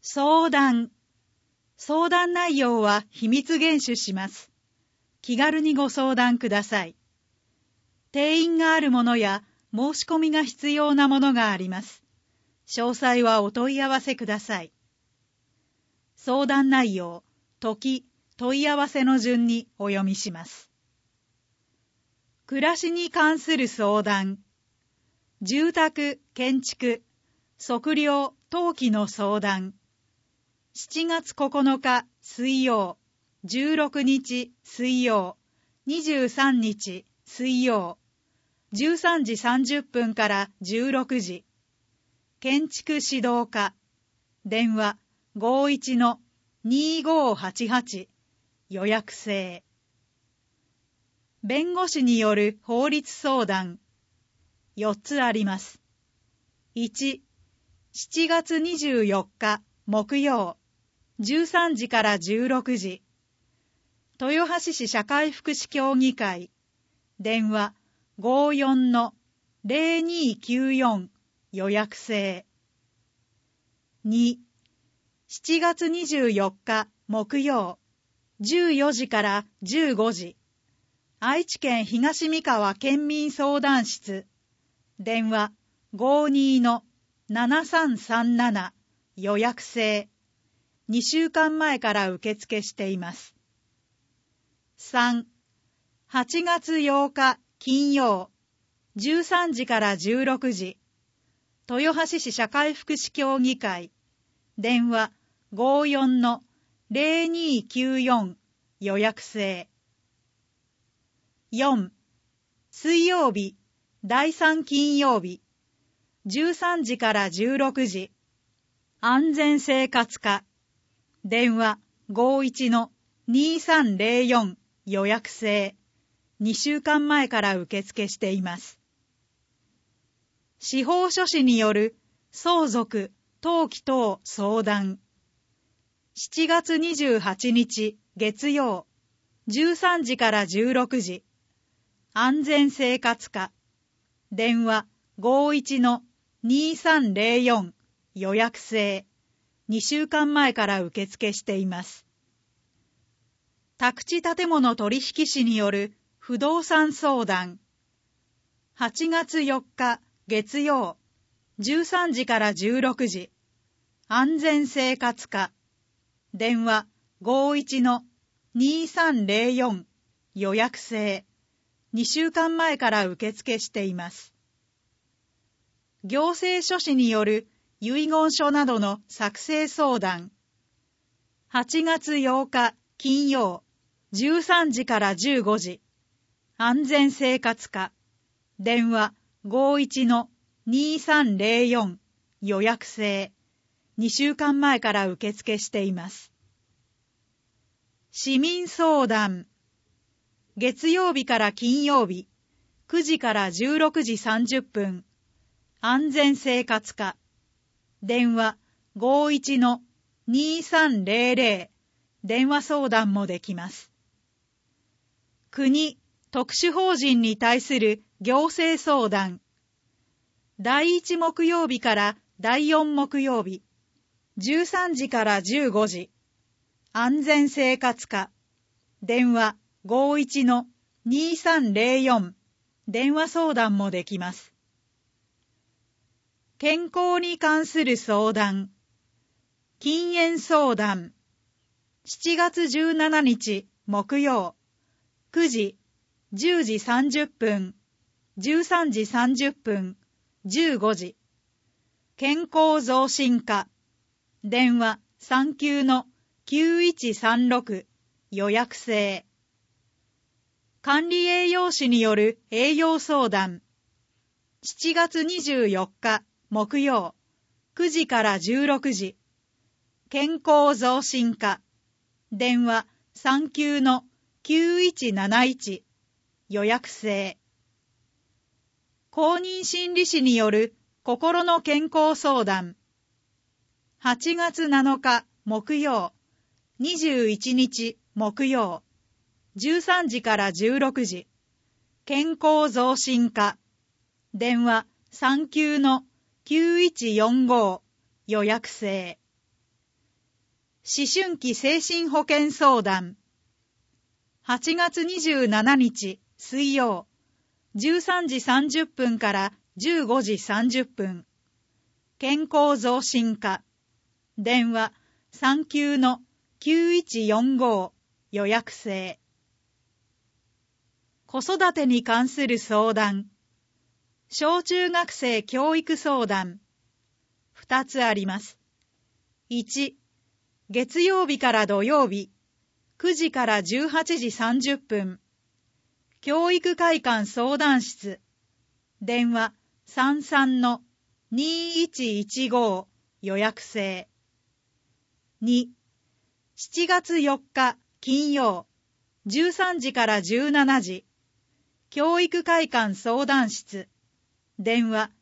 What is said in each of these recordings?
相談内容は秘密厳守します。気軽にご相談ください。定員があるものや申し込みが必要なものがあります。詳細はお問い合わせください。相談内容、時、問い合わせの順にお読みします。暮らしに関する相談、住宅、建築、測量、登記の相談、7月9日水曜、16日水曜、23日水曜、13時30分から16時、建築指導課、電話51-2588、予約制。弁護士による法律相談、4つあります。1、7月24日木曜、13時から16時、豊橋市社会福祉協議会、電話54-0294、予約制。2、7月24日木曜、14時から15時、愛知県東三河県民相談室、電話52-7337、予約制。2週間前から受付しています。3、8月8日金曜、13時から16時、豊橋市社会福祉協議会、電話54-0294、予約制。4、水曜日、第3金曜日、13時から16時、安全生活課、電話51-2304、予約制。2週間前から受付しています。司法書士による相続、登記等相談。7月28日月曜、13時から16時、安全生活課、電話51-2304、予約制。2週間前から受付しています。宅地建物取引士による不動産相談。8月4日月曜、13時から16時、安全生活課、電話51-2304、予約制。2週間前から受付しています。行政書士による遺言書などの作成相談。8月8日金曜、13時から15時、安全生活課、電話51-2304、予約制。2週間前から受付しています。市民相談。月曜日から金曜日、9時から16時30分、安全生活課、電話51-2300、電話相談もできます。国、特殊法人に対する行政相談。第1木曜日から第4木曜日、13時から15時、安全生活課、電話51-2304、電話相談もできます。健康に関する相談。禁煙相談。7月17日木曜、9時、10時30分、13時30分、15時。健康増進課。電話39-9136、予約制。管理栄養士による栄養相談。7月24日木曜、9時から16時、健康増進課、電話39-9171、予約制。公認心理師による心の健康相談。8月7日木曜、21日木曜、13時から16時、健康増進課、電話39-9145、予約制。 思春期精神保健相談。8月27日水曜、13時30分から15時30分。健康増進課。電話39-9145予約制。子育てに関する相談。小中学生教育相談。2つあります。1、月曜日から土曜日、9時から18時30分。教育会館相談室。電話33-2115予約制。2、7月4日金曜、13時から17時。教育会館相談室。電話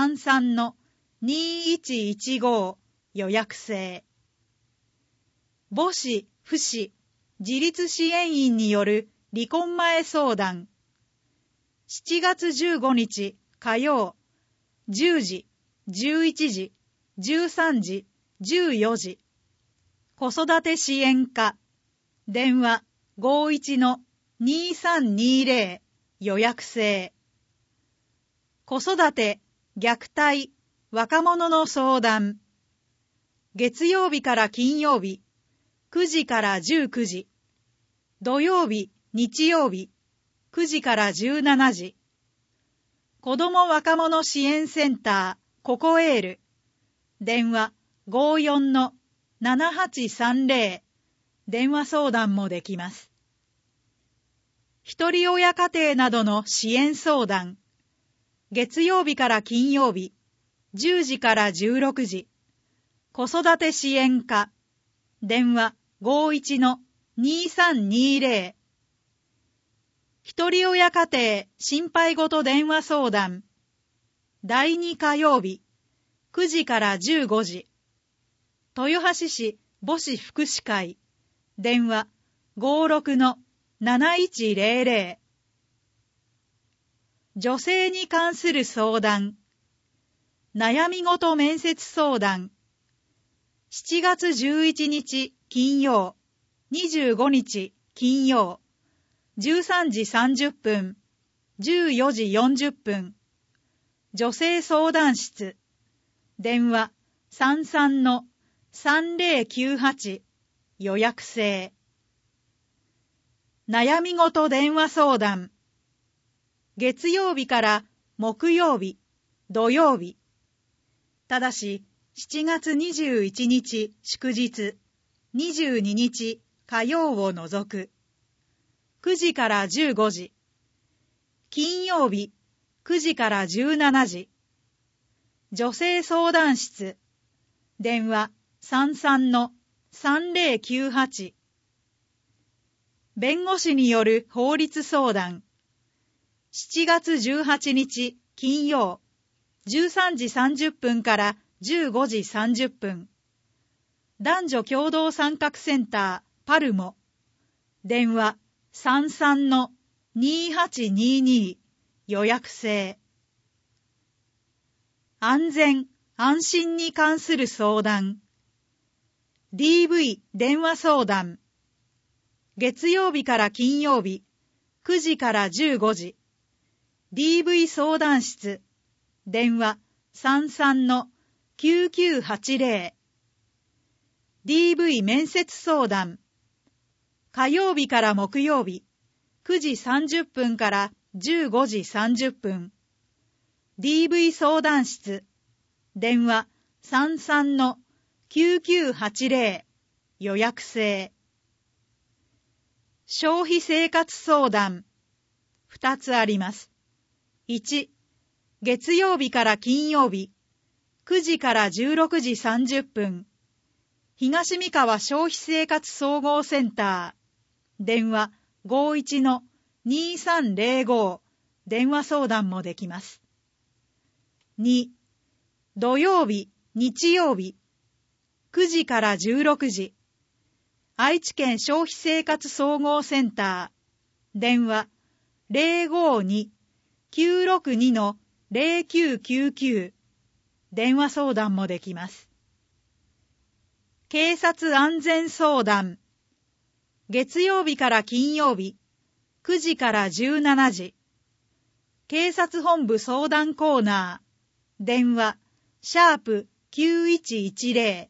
33-2115予約制。母子、父子、自立支援員による離婚前相談。7月15日火曜、10時、11時、13時、14時。子育て支援課。電話51-2320予約制。子育て、虐待、若者の相談。月曜日から金曜日、9時から19時。土曜日、日曜日、9時から17時。子ども若者支援センター、ココエール。電話54-7830。電話相談もできます。一人親家庭などの支援相談。月曜日から金曜日、10時から16時。子育て支援課。電話51-2320。一人親家庭心配ごと電話相談。第2火曜日、9時から15時。豊橋市母子福祉会。電話56-7100。女性に関する相談。悩みごと面接相談。7月11日金曜、25日金曜、13時30分、14時40分。女性相談室。電話33-3098予約制。悩みごと電話相談。月曜日から木曜日、土曜日。ただし、7月21日祝日、22日火曜を除く。9時から15時。金曜日、9時から17時。女性相談室。電話33-3098。弁護士による法律相談。7月18日金曜、13時30分から15時30分。男女共同参画センターパルモ。電話33-2822予約制。安全・安心に関する相談。DV 電話相談。月曜日から金曜日、9時から15時。DV 相談室。電話33-9980。DV 面接相談。火曜日から木曜日、9時30分から15時30分。DV 相談室。電話33-9980。予約制。消費生活相談。2つあります。1、月曜日から金曜日、9時から16時30分。東三河消費生活総合センター。電話51-2305。電話相談もできます。2、土曜日、日曜日、9時から16時。愛知県消費生活総合センター。電話052-962-0999。0999。電話相談もできます。3、 警察安全相談。月曜日から金曜日、9時から17時。警察本部相談コーナー。電話、#9110。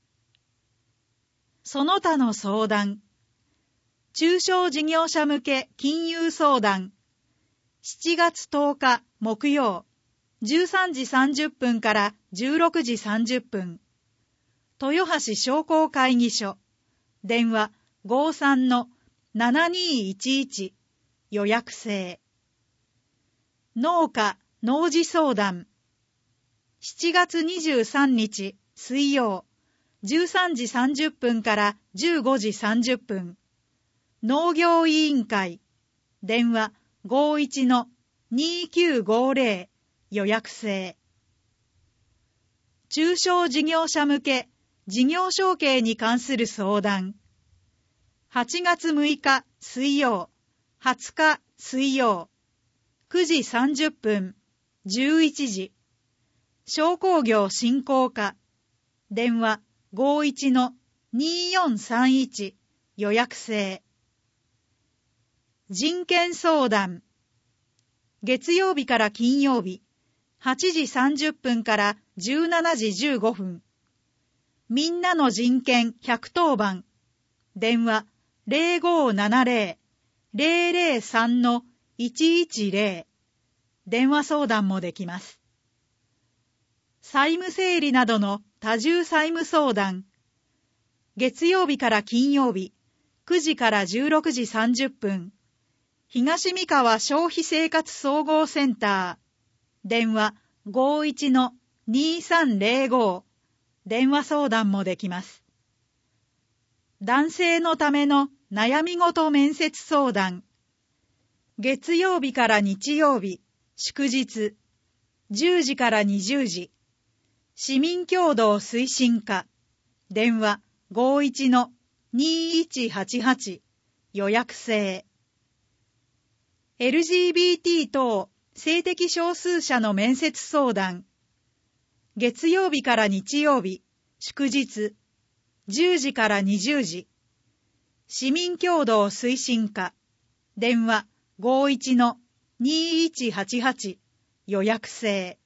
その他の相談。中小事業者向け金融相談。7月10日木曜、13時30分から16時30分。豊橋商工会議所。電話53-7211。予約制。農家、農事相談。7月23日水曜、13時30分から15時30分。農業委員会。電話51-2950。予約制。中小事業者向け事業承継に関する相談。8月6日水曜、20日水曜、9時30分、11時。商工業振興課。電話51-2431。予約制。人権相談。月曜日から金曜日、8時30分から17時15分。みんなの人権110番。電話0570-003-110。電話相談もできます。債務整理などの多重債務相談。月曜日から金曜日、9時から16時30分。東三河消費生活総合センター。電話51-2305。電話相談もできます。男性のための悩み事面接相談。月曜日から日曜日、祝日、10時から20時。市民協同推進課。電話51-2188。予約制。LGBT 等性的少数者の面接相談。月曜日から日曜日、祝日、10時から20時。市民協同推進課。電話51-2188。予約制。